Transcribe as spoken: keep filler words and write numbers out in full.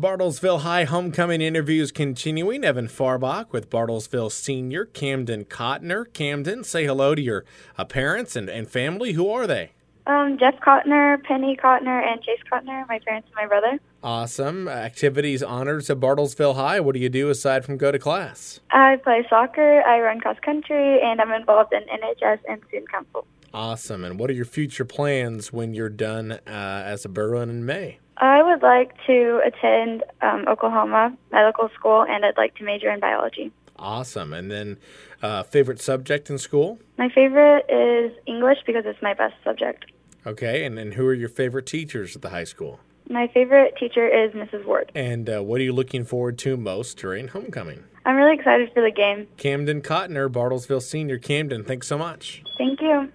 Bartlesville High homecoming interviews continuing. Evan Farbach with Bartlesville senior Camden Cotner. Camden, say hello to your uh, parents and, and family. Who are they? Um, Jeff Cotner, Penny Cotner, and Chase Cotner, my parents and my brother. Awesome. Activities, honors at Bartlesville High. What do you do aside from go to class? I play soccer, I run cross country, and I'm involved in N H S and student council. Awesome. And what are your future plans when you're done uh, as a Berlin in May? I would like to attend um, Oklahoma Medical School, and I'd like to major in biology. Awesome. And then uh, favorite subject in school? My favorite is English because it's my best subject. Okay. And then who are your favorite teachers at the high school? My favorite teacher is Missus Ward. And uh, what are you looking forward to most during homecoming? I'm really excited for the game. Camden Cotner, Bartlesville senior. Camden, thanks so much. Thank you.